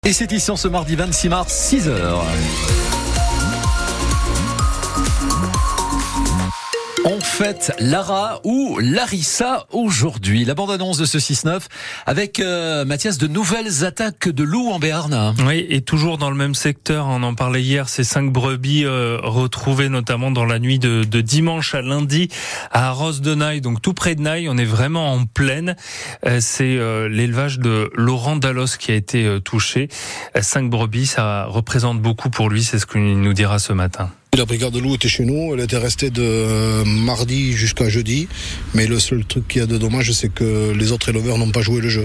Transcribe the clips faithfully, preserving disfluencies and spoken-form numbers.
Et c'est ici ce mardi vingt-six mars, six heures. On fête Lara ou Larissa aujourd'hui. La bande-annonce de ce six neuf avec euh, Mathias, de nouvelles attaques de loups en Béarn. Oui, et toujours dans le même secteur, on en parlait hier, ces cinq brebis euh, retrouvées notamment dans la nuit de, de dimanche à lundi à Arros de Naï, donc tout près de Naï, on est vraiment en plaine. Euh, c'est euh, l'élevage de Laurent Dallos qui a été euh, touché. Euh, cinq brebis, ça représente beaucoup pour lui, c'est ce qu'il nous dira ce matin. La brigade de loup était chez nous, elle était restée de mardi jusqu'à jeudi, mais le seul truc qu'il y a de dommage, c'est que les autres éleveurs n'ont pas joué le jeu.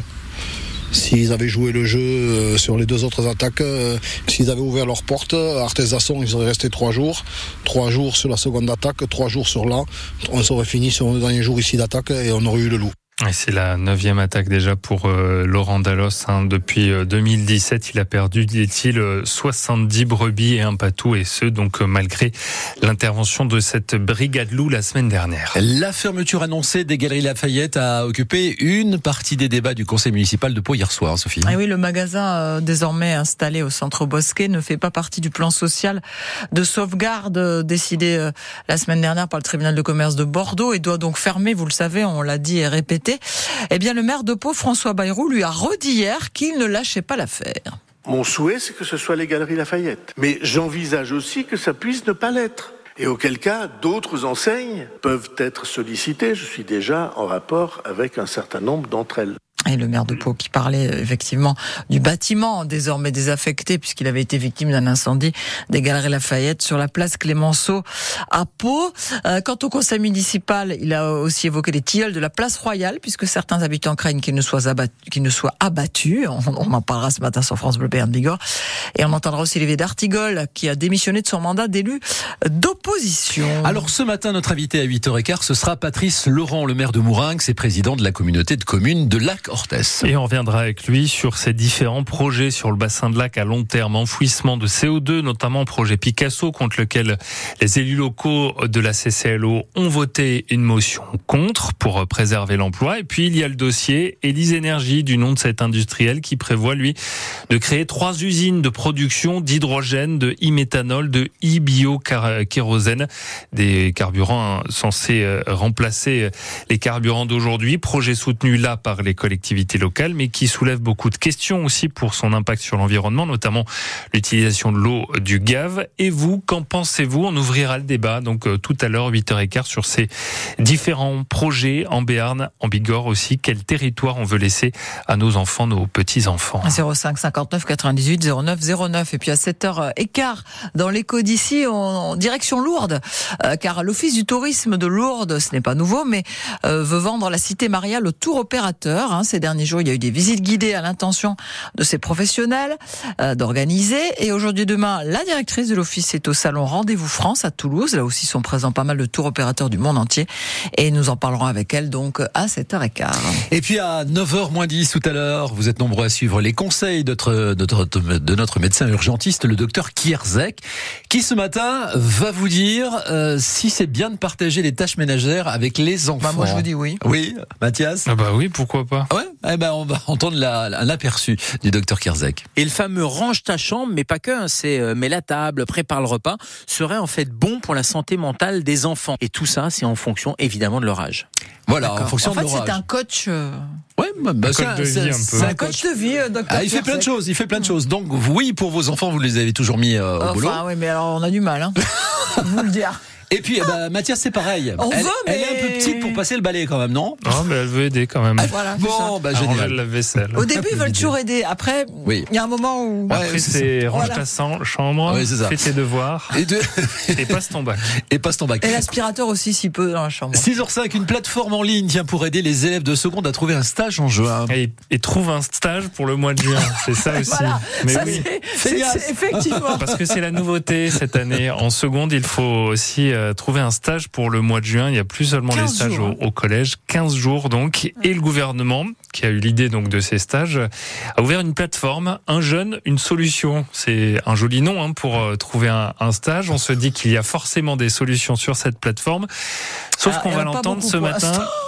S'ils avaient joué le jeu sur les deux autres attaques, s'ils avaient ouvert leurs portes, à Artesasson, ils auraient resté trois jours. Trois jours sur la seconde attaque, trois jours sur là. On serait fini sur le dernier jour ici d'attaque et on aurait eu le loup. Et c'est la neuvième attaque déjà pour euh, Laurent Dallos. Hein. Depuis euh, deux mille dix-sept, il a perdu, dit-il, euh, soixante-dix brebis et un patou, et ce, donc euh, malgré l'intervention de cette brigade loup la semaine dernière. La fermeture annoncée des Galeries Lafayette a occupé une partie des débats du conseil municipal de Pau hier soir, Sophie. Ah oui, le magasin euh, désormais installé au centre Bosquet ne fait pas partie du plan social de sauvegarde euh, décidé euh, la semaine dernière par le tribunal de commerce de Bordeaux et doit donc fermer, vous le savez, on l'a dit et répété. Eh bien, le maire de Pau, François Bayrou, lui a redit hier qu'il ne lâchait pas l'affaire. Mon souhait, c'est que ce soit les Galeries Lafayette. Mais j'envisage aussi que ça puisse ne pas l'être. Et auquel cas, d'autres enseignes peuvent être sollicitées. Je suis déjà en rapport avec un certain nombre d'entre elles. Et le maire de Pau qui parlait effectivement du bâtiment désormais désaffecté puisqu'il avait été victime d'un incendie des Galeries Lafayette sur la place Clémenceau à Pau. Euh, quant au conseil municipal, il a aussi évoqué les tilleuls de la place Royale puisque certains habitants craignent qu'ils ne soient abattus. Qu'ils ne soient abattus. On, on en parlera ce matin sur France Bleu Béarn Bigorre. Et on entendra aussi l'évêque d'Artigol qui a démissionné de son mandat d'élu d'opposition. Alors ce matin, notre invité à huit heures quinze, ce sera Patrice Laurent, le maire de Mourinx et président de la communauté de communes de Lac Orthez. Et on reviendra avec lui sur ces différents projets sur le bassin de Lac à long terme, enfouissement de C O deux, notamment projet Picasso, contre lequel les élus locaux de la C C L O ont voté une motion contre pour préserver l'emploi. Et puis il y a le dossier Élise Énergie, du nom de cet industriel qui prévoit, lui, de créer trois usines de production d'hydrogène, de e-méthanol, de e-bio-kérosène, des carburants censés remplacer les carburants d'aujourd'hui. Projet soutenu là par les collectivités locales, mais qui soulève beaucoup de questions aussi pour son impact sur l'environnement, notamment l'utilisation de l'eau du Gave. Et vous, qu'en pensez-vous? On ouvrira le débat donc euh, tout à l'heure, huit heures quinze, sur ces différents projets en Béarn, en Bigorre aussi. Quel territoire on veut laisser à nos enfants, nos petits-enfants? zéro cinq cinquante-neuf quatre-vingt-dix-huit zéro neuf zéro neuf. Et puis à sept heures quinze, dans l'écho d'ici, en direction Lourdes, euh, car l'Office du tourisme de Lourdes, ce n'est pas nouveau, mais euh, veut vendre la cité mariale au tour opérateur. Hein. Ces derniers jours, il y a eu des visites guidées à l'intention de ces professionnels euh, d'organiser. Et aujourd'hui et demain, la directrice de l'Office est au salon Rendez-vous France à Toulouse. Là aussi sont présents pas mal de tour opérateurs du monde entier. Et nous en parlerons avec elle donc à sept heures quinze. Et puis à neuf heures moins dix tout à l'heure, vous êtes nombreux à suivre les conseils de notre, de notre, de notre médecin urgentiste, le docteur Kierzek, qui ce matin va vous dire euh, si c'est bien de partager les tâches ménagères avec les enfants. Bah moi je vous dis oui. Oui, Mathias? Ah bah oui, pourquoi pas. Ouais, eh ben on va entendre la, la, l'aperçu du docteur Kierzek. Et le fameux range ta chambre, mais pas que, hein, c'est euh, mets la table, prépare le repas, serait en fait bon pour la santé mentale des enfants. Et tout ça, c'est en fonction évidemment de leur âge. Voilà, D'accord. en fonction en fait, de leur âge. c'est un coach. Euh... Ouais, bah, un c'est, coach de c'est, vie un peu. c'est un coach de vie, euh, docteur Ah, il fait Kierzek. plein de choses, il fait plein de choses. Donc oui, pour vos enfants, vous les avez toujours mis euh, au Enfin, boulot. oui, mais alors on a du mal, hein. Vous le dire. Et puis, eh ben, Mathias, c'est pareil. On elle, veut, elle mais... est un peu petite pour passer le balai quand même, non? Ah, mais elle veut aider quand même. Ah, Voilà, bon, bah À ranger génial. le lave-vaisselle. Au début, ils veulent toujours aider. Après, il Oui. y a un moment où... Ouais, Après, c'est c'est range Voilà. ta san- chambre, Ouais, c'est ça. fais tes devoirs Et, de... et passe ton bac. et passe ton bac. Et l'aspirateur aussi, s'il peut, dans la chambre. six heures cinq, une plateforme en ligne tiens, pour aider les élèves de seconde à trouver un stage en juin. Et, et trouve un stage pour le mois de juin. C'est ça aussi. Voilà, Mais ça oui. c'est, c'est, Feignasse. c'est effectivement. Parce que c'est la nouveauté cette année. En seconde, il faut aussi euh, trouver un stage pour le mois de juin. Il n'y a plus seulement les quinze stages jours, au, au collège, quinze jours donc. Et le gouvernement, qui a eu l'idée donc de ces stages, a ouvert une plateforme, Un jeune, une solution. C'est un joli nom hein, pour euh, trouver un, un stage. On se dit qu'il y a forcément des solutions sur cette plateforme. Sauf Ah, qu'on il y en va a pas l'entendre beaucoup ce pour matin. l'instant.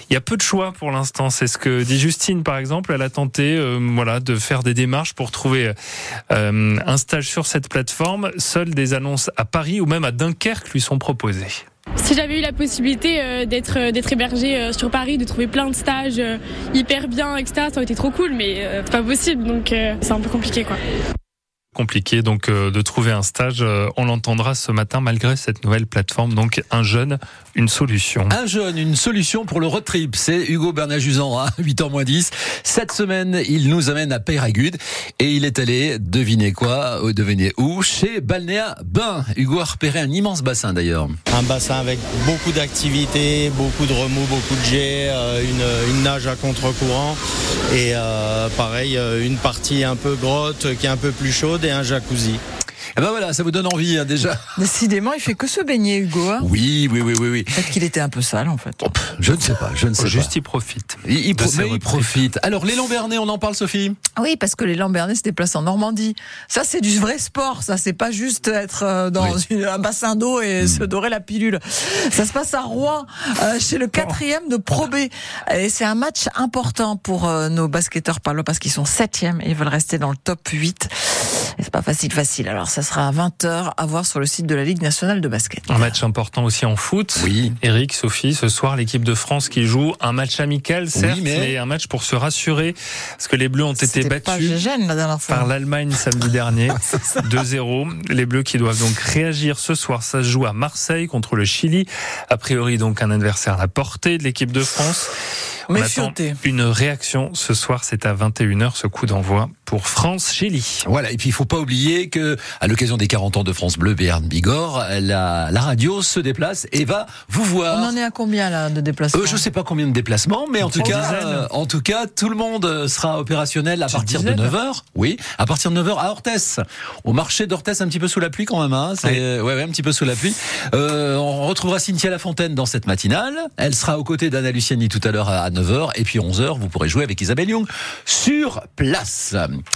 Il y a peu de choix pour l'instant. C'est ce que dit Justine, par exemple. Elle a tenté, euh, voilà, de faire des démarches pour trouver euh, un stage sur cette plateforme. Seules des annonces à Paris ou même à Dunkerque lui sont proposées. Si j'avais eu la possibilité euh, d'être euh, d'être hébergée euh, sur Paris, de trouver plein de stages euh, hyper bien, et cetera, ça aurait été trop cool, mais euh, c'est pas possible, donc euh, c'est un peu compliqué, quoi. Compliqué donc euh, de trouver un stage. Euh, on l'entendra ce matin malgré cette nouvelle plateforme. Donc un jeune, une solution. Un jeune, une solution pour le road trip. C'est Hugo Bernajuzan à huit heures moins dix. Cette semaine, il nous amène à Peyragudes et il est allé, devinez quoi, ou devinez où, chez Balnéa Bain. Hugo a repéré un immense bassin d'ailleurs. Un bassin avec beaucoup d'activités, beaucoup de remous, beaucoup de jets, euh, une, une nage à contre-courant et euh, pareil, une partie un peu grotte qui est un peu plus chaude et un jacuzzi. Eh ben voilà, ça vous donne envie hein, déjà. Décidément, il fait que se baigner, Hugo. Hein oui, oui, oui, oui, oui. Peut-être qu'il était un peu sale, en fait. Oh, pff, je ne sais pas, je ne sais Juste pas. il profite. Il, il, pro- mais il reprises. profite. Alors, les Lambernais, on en parle, Sophie ? Oui, parce que les Lambernais se déplacent en Normandie. Ça, c'est du vrai sport. Ça, c'est pas juste être dans Oui. une, un bassin d'eau et mmh. se dorer la pilule. Ça se passe à Rouen, euh, chez le quatrième de Pro B. Et c'est un match important pour euh, nos basketteurs palois parce qu'ils sont septième et ils veulent rester dans le top huit. Et c'est pas facile, facile. Alors, ça sera à vingt heures à voir sur le site de la Ligue nationale de basket. Un match important aussi en foot. Oui. Eric, Sophie, ce soir, l'équipe de France qui joue un match amical, certes, oui, mais... mais un match pour se rassurer. Parce que les Bleus ont C'était été pas battus Gégène, la dernière fois. par l'Allemagne samedi dernier. deux zéro. Les Bleus qui doivent donc réagir ce soir. Ça se joue à Marseille contre le Chili. A priori, donc, un adversaire à la portée de l'équipe de France. On Méfioté. attend une réaction ce soir, c'est à vingt et une heures ce coup d'envoi pour France-Chili. Voilà, et puis il faut pas oublier que à l'occasion des quarante ans de France Bleu, Béarn Bigorre, la, la radio se déplace et va vous voir. On en est à combien là de déplacements ? Euh, je sais pas combien de déplacements, mais en tout cas, euh, en tout cas, tout le monde sera opérationnel à partir de neuf heures. Oui, à partir de neuf heures à Orthès. Au marché d'Orthès, un petit peu sous la pluie quand même, hein. C'est, ouais. ouais, ouais, un petit peu sous la pluie. Euh, on retrouvera Cynthia Lafontaine dans cette matinale. Elle sera aux côtés d'Anna Luciani tout à l'heure à neuf heures. Et puis onze heures, vous pourrez jouer avec Isabelle Young sur place.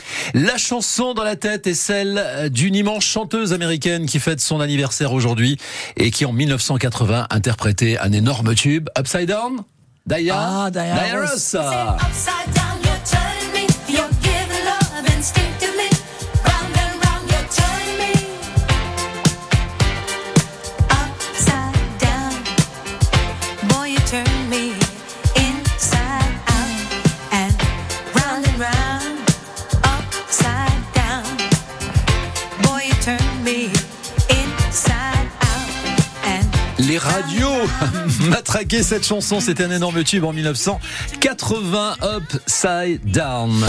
La chanson dans la tête est celle d'une immense chanteuse américaine qui fête son anniversaire aujourd'hui et qui en mille neuf cent quatre-vingts interprétait un énorme tube, Upside Down. Diana, ah, Diana, Diana Ross. Les radios matraquaient cette chanson, c'était un énorme tube en mille neuf cent quatre-vingts, Upside Down.